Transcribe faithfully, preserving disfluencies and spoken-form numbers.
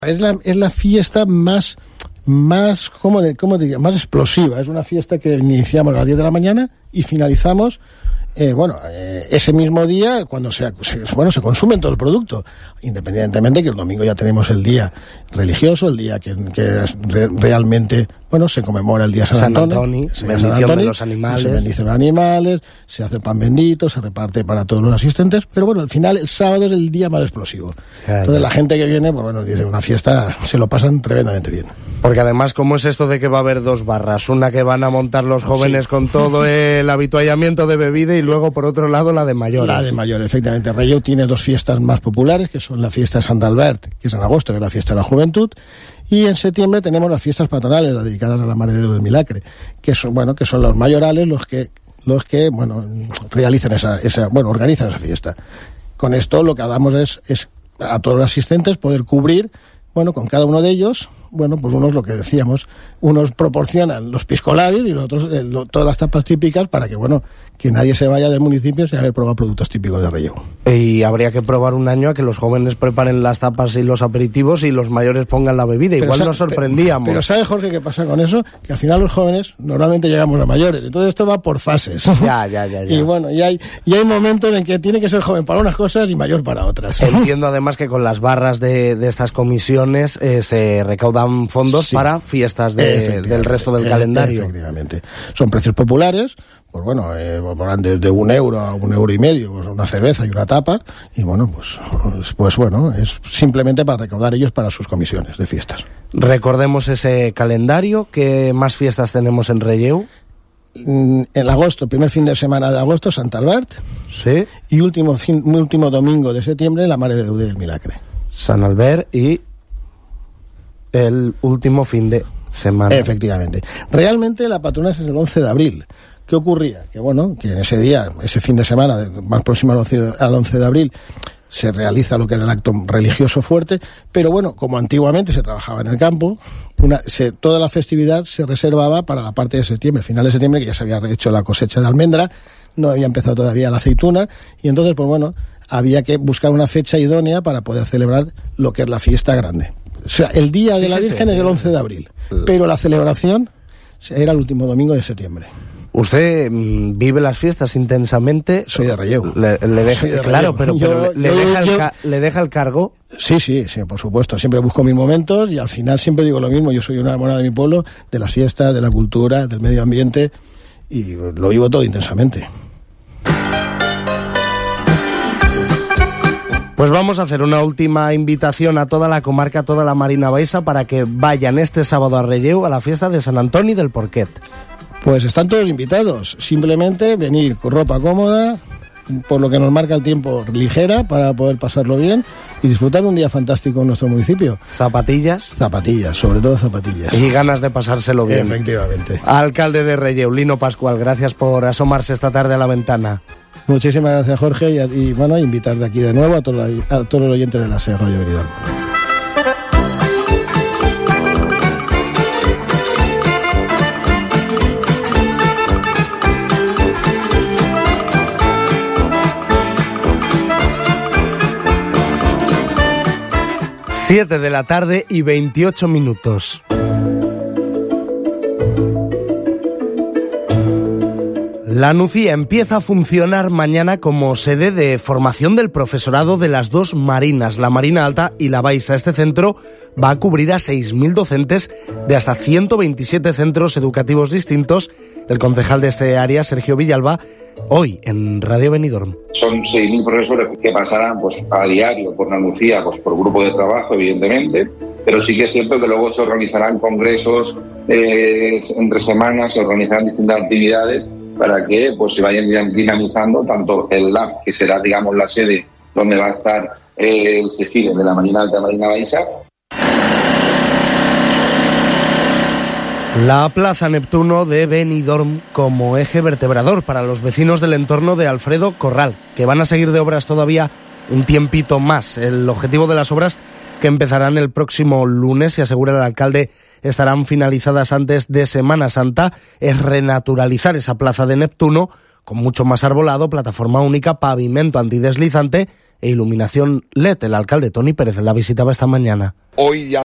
Es la, es la fiesta más, más, ¿cómo, cómo diría? Más explosiva. Es una fiesta que iniciamos a las diez de la mañana y finalizamos, eh, bueno, eh, ese mismo día cuando se, se, bueno, se consume todo el producto. Independientemente que el domingo ya tenemos el día religioso, el día que, que es re, realmente, bueno, se conmemora el día San, San Antonio. Antoni, bendición de los animales. Se bendicen los animales, se hace el pan bendito, se reparte para todos los asistentes, pero bueno, al final el sábado es el día más explosivo. Claro. Entonces la gente que viene, pues bueno, dice, una fiesta, se lo pasan tremendamente bien. Porque además, ¿cómo es esto de que va a haber dos barras? Una que van a montar los jóvenes sí. con todo el habituallamiento de bebida y luego, por otro lado, la de mayores. La de mayores, efectivamente. Relleu tiene dos fiestas más populares, que son la fiesta de Sant Albert, que es en agosto, que es la fiesta de la juventud, y en septiembre tenemos las fiestas patronales, las dedicadas a la Mare de Déu del Milagre, que son, bueno, que son los mayorales los que, los que, bueno, realizan esa, esa, bueno, organizan esa fiesta. Con esto lo que damos es, es a todos los asistentes poder cubrir, bueno, con cada uno de ellos, bueno, pues unos, lo que decíamos, unos proporcionan los piscolabis y los otros eh, lo, todas las tapas típicas para que, bueno, que nadie se vaya del municipio sin haber probado productos típicos de Relleu. Y habría que probar un año a que los jóvenes preparen las tapas y los aperitivos y los mayores pongan la bebida. Pero Igual sa- nos sorprendíamos. Pero, pero ¿sabes, Jorge, qué pasa con eso? Que al final los jóvenes normalmente llegamos a mayores. Entonces esto va por fases. Ya, ya, ya. ya. Y bueno, y hay, y hay momentos en que tiene que ser joven para unas cosas y mayor para otras. Entiendo además que con las barras de, de estas comisiones eh, se recaudan fondos sí. para fiestas de, del resto del calendario. Efectivamente. Son precios populares, pues bueno, eh, van de, de un euro a un euro y medio, pues una cerveza y una tapa, y bueno, pues, pues bueno, es simplemente para recaudar ellos para sus comisiones de fiestas. Recordemos ese calendario. ¿Qué más fiestas tenemos en Relleu? En agosto, primer fin de semana de agosto, Sant Albert. Sí. Y último, fin, último domingo de septiembre, la Mare de Déu del Milagre. Sant Albert y el último fin de semana. Efectivamente. Realmente la patrona es el once de abril. ¿Qué ocurría? Que bueno, que en ese día, ese fin de semana, más próximo al once de abril, se realiza lo que era el acto religioso fuerte, pero bueno, como antiguamente se trabajaba en el campo, una, se, toda la festividad se reservaba para la parte de septiembre, final de septiembre, que ya se había hecho la cosecha de almendra, no había empezado todavía la aceituna, y entonces, pues bueno, había que buscar una fecha idónea para poder celebrar lo que es la fiesta grande. O sea, el día de la Virgen es el once de abril, pero la celebración era el último domingo de septiembre. Usted mmm, vive las fiestas intensamente. Soy de Relleu. Le, le deja, de claro, pero, yo, pero le, yo, le, deja yo, el ca- ¿le deja el cargo? Sí, sí, sí, por supuesto. Siempre busco mis momentos y al final siempre digo lo mismo. Yo soy una enamorada de mi pueblo, de las fiestas, de la cultura, del medio ambiente, y lo vivo todo intensamente. Pues vamos a hacer una última invitación a toda la comarca, a toda la Marina Baixa, para que vayan este sábado a Relleu a la fiesta de Sant Antoni del Porquet. Pues están todos invitados. Simplemente venir con ropa cómoda, por lo que nos marca el tiempo, ligera, para poder pasarlo bien y disfrutar de un día fantástico en nuestro municipio. ¿Zapatillas? Zapatillas, sobre todo zapatillas. Y ganas de pasárselo bien. Efectivamente. Alcalde de Relleu, Lino Pascual, gracias por asomarse esta tarde a la ventana. Muchísimas gracias, Jorge, y, y bueno, invitar de aquí de nuevo a, todo, a todos los oyentes de la SER Radio Benidorm. siete de la tarde y veintiocho minutos. La Nucía empieza a funcionar mañana como sede de formación del profesorado de las dos marinas, la Marina Alta y la Baixa. Este centro va a cubrir a seis mil docentes de hasta ciento veintisiete centros educativos distintos. El concejal de este área, Sergio Villalba, hoy en Radio Benidorm. Son seis mil profesores que pasarán pues a diario por la Nucía, pues por grupo de trabajo, evidentemente, pero sí que es cierto que luego se organizarán congresos eh, entre semanas, se organizarán distintas actividades para que pues se vayan dinamizando tanto el L A B, que será, digamos, la sede donde va a estar eh, el desfile de la Marina Alta y la Marina Baixa. La Plaza Neptuno de Benidorm como eje vertebrador para los vecinos del entorno de Alfredo Corral, que van a seguir de obras todavía un tiempito más. El objetivo de las obras, que empezarán el próximo lunes, se asegura el alcalde, estarán finalizadas antes de Semana Santa, es renaturalizar esa plaza de Neptuno con mucho más arbolado, plataforma única, pavimento antideslizante e iluminación L E D. El alcalde Toni Pérez la visitaba esta mañana. Hoy ya